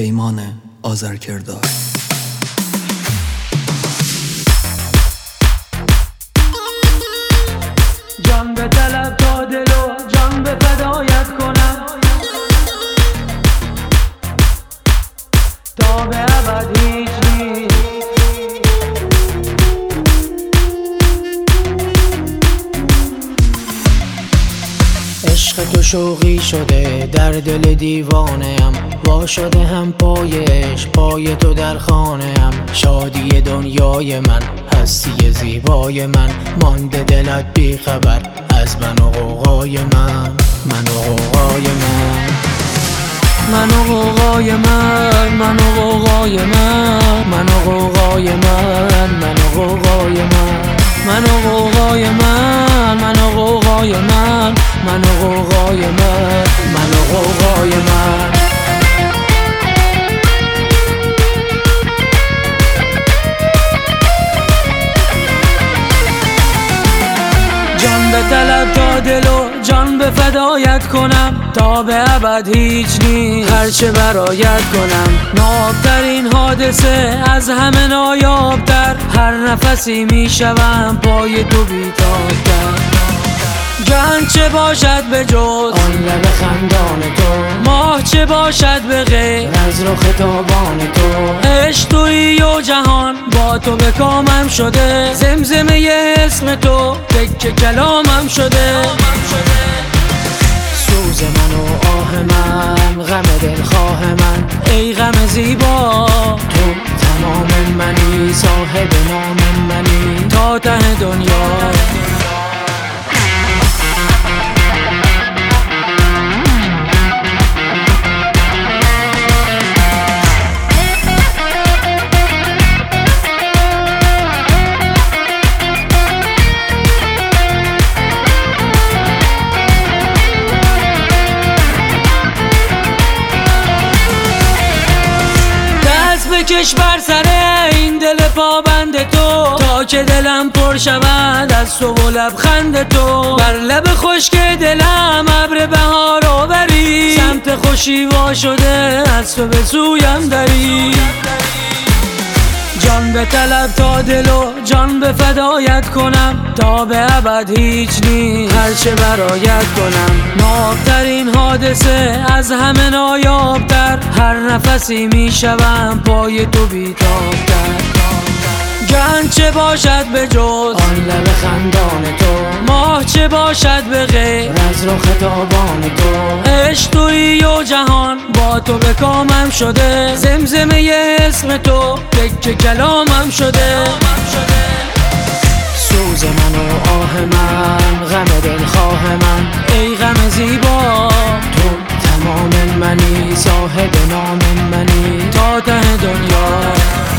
پیمان آذرکردار. جان به طلب تا دل و جان به فدایت کنم، تا به ابد هیچ نیست. عشق تو شوقی شده در دل دیوانه‌ام، وا شده هم پایش پای تو در خانه‌ام. شادی دنیای من، هستی زیبای من، مانده دلت بی خبر از من و غوغای من. من و غوغای من، من و غوغای من، من و غوغای من، من و غوغای من، من و غوغای من، من و غوغای من، من و غوغای من، من و غوغای من، من و غوغای من. جان به طلب تا دل و جان به فدایت کنم، تا به ابد هیچ نیست. هرچه برایت کنم، نابترین حادثه از همه نایابتر. هر نفسی میشوم پای تو بیتابتر. جان چه باشد به جز آن لب خندان تو، ماه چه باشد به غیر از رخ تابان تو. عشق تویی و جهان با تو به کامم شده، زمزمه اسم تو تکه کلامم شده. سوز من و آه من، غم دلخواه من، ای غم زیبا تو تمام منی. صاحب نام منی تا ته دنیا. بکش بر سر این دل پابند تو، تا که دلم پر شود از تو و لبخند تو. بر لب خشک دلم ابر بهار آوری، سمت خوشی وا شده از تو به سویم دری. جان به طلب تا دل و جان به فدایت کنم، تا به ابد هیچ نیست. هرچه برایت کنم، نابترین حادثه از همه نایابتر. هر نفسی میشوم پای تو بیتابتر. جان چه باشد به جز آن لب خندان تو، ماه چه باشد به غیر از رخ تابان تو. عشق تویی و جهان با تو به کامم شده، زمزمه اسم تو تکه کلامم شده. سوز من و آه من، غم دلخواه من، ای غم زیبا تو تمام منی. صاحب نام منی تا ته دنیا.